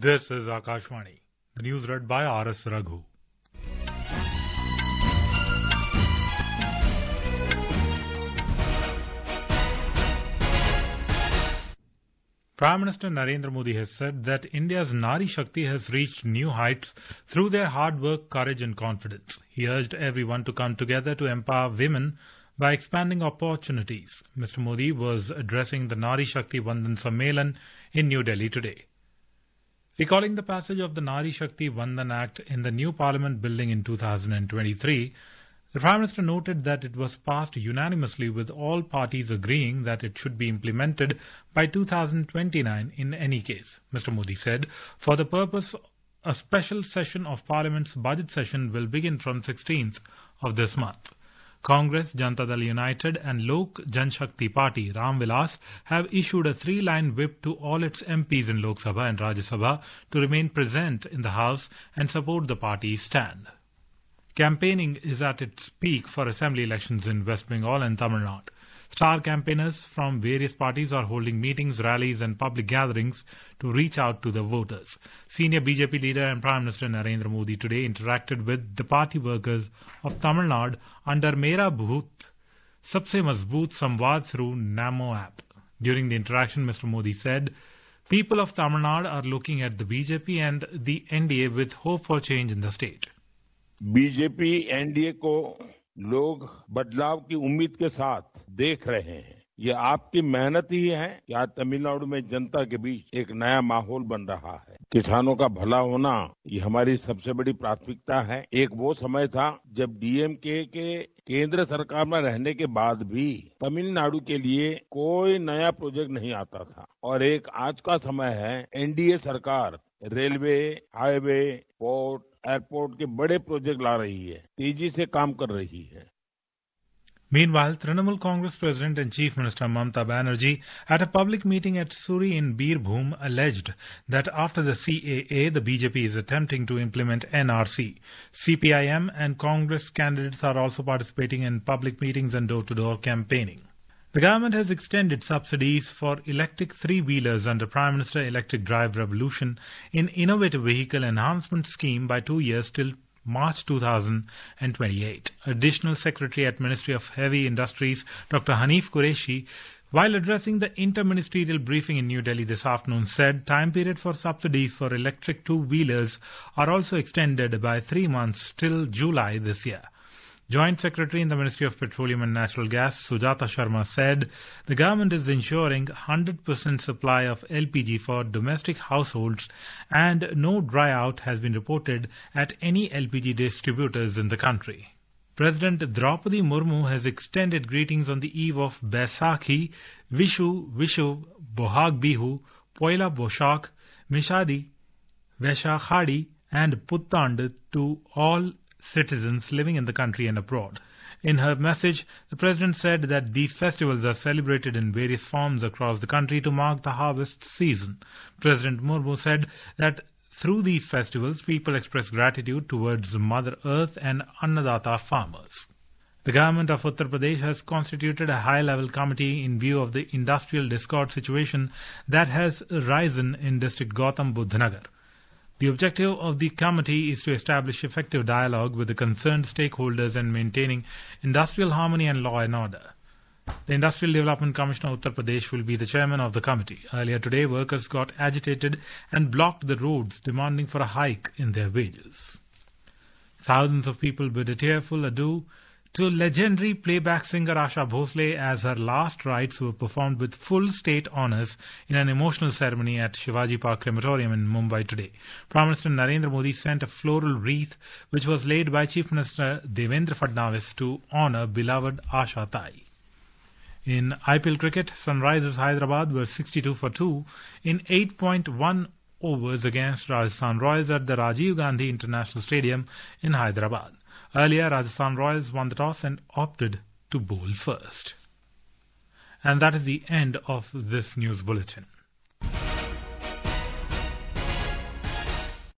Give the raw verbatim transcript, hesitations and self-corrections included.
This is Akashvani. The news read by R S Raghu. Prime Minister Narendra Modi has said that India's Nari Shakti has reached new heights through their hard work, courage and confidence. He urged everyone to come together to empower women by expanding opportunities. Mister Modi was addressing the Nari Shakti Vandan Sammelan in New Delhi today. Recalling the passage of the Nari Shakti Vandan Act in the new Parliament building in two thousand twenty-three, the Prime Minister noted that it was passed unanimously with all parties agreeing that it should be implemented by two thousand twenty-nine in any case. Mister Modi said, for the purpose, a special session of Parliament's budget session will begin from sixteenth of this month. Congress, Janata Dal United and Lok Janshakti Party, Ram Vilas, have issued a three-line whip to all its M Ps in Lok Sabha and Rajya Sabha to remain present in the House and support the party's stand. Campaigning is at its peak for assembly elections in West Bengal and Tamil Nadu. Star campaigners from various parties are holding meetings, rallies and public gatherings to reach out to the voters. Senior B J P leader and Prime Minister Narendra Modi today interacted with the party workers of Tamil Nadu under Mera Bhut Sabse Mazboot Samvad through Namo app. During the interaction, Mister Modi said, people of Tamil Nadu are looking at the B J P and the N D A with hope for change in the state. BJP NDA को लोग बदलाव की उम्मीद के साथ देख रहे हैं। ये आपकी मेहनत ही है कि आज तमिलनाडु में जनता के बीच एक नया माहौल बन रहा है। किसानों का भला होना ये हमारी सबसे बड़ी प्राथमिकता है। एक वो समय था जब डीएमके के केंद्र सरकार में रहने के बाद भी तमिलनाडु के लिए कोई नया प्रोजेक्ट नहीं आता था और एक आज का समय है एनडीए सरकार रेलवे, हाईवे, पोर्ट, एयरपोर्ट के बड़े प्रोजेक्ट ला रही है, तेजी से काम कर रही है। Meanwhile, Trinamool Congress President and Chief Minister Mamata Banerjee at a public meeting at Suri in Birbhum alleged that after the C A A, the B J P is attempting to implement N R C. C P I M and Congress candidates are also participating in public meetings and door-to-door campaigning. The government has extended subsidies for electric three-wheelers under Prime Minister Electric Drive Revolution in Innovative Vehicle Enhancement Scheme by two years till March two thousand twenty-eight. Additional Secretary at Ministry of Heavy Industries, Doctor Hanif Qureshi, while addressing the inter-ministerial briefing in New Delhi this afternoon, said time period for subsidies for electric two-wheelers are also extended by three months till July this year. Joint Secretary in the Ministry of Petroleum and Natural Gas, Sujata Sharma, said the government is ensuring one hundred percent supply of L P G for domestic households and no dry out has been reported at any L P G distributors in the country. President Draupadi Murmu has extended greetings on the eve of Baisakhi, Vishu, Vishu, Bohag Bihu, Poila Boshak, Mishadi, Vaishakhadi and Puttand to all citizens living in the country and abroad. In her message, the President said that these festivals are celebrated in various forms across the country to mark the harvest season. President Murmu said that through these festivals, people express gratitude towards Mother Earth and Annadata farmers. The government of Uttar Pradesh has constituted a high-level committee in view of the industrial discord situation that has arisen in district Gautam Buddha Nagar. The objective of the committee is to establish effective dialogue with the concerned stakeholders and maintaining industrial harmony and law and order. The Industrial Development Commissioner Uttar Pradesh will be the chairman of the committee. Earlier today, workers got agitated and blocked the roads, demanding for a hike in their wages. Thousands of people bid a tearful adieu to legendary playback singer Asha Bhosle as her last rites were performed with full state honours in an emotional ceremony at Shivaji Park Crematorium in Mumbai today. Prime Minister Narendra Modi sent a floral wreath which was laid by Chief Minister Devendra Fadnavis to honour beloved Asha Tai. In I P L cricket, Sunrisers Hyderabad were sixty-two for two in eight point one overs against Rajasthan Royals at the Rajiv Gandhi International Stadium in Hyderabad. Earlier, Rajasthan Royals won the toss and opted to bowl first. And that is the end of this news bulletin.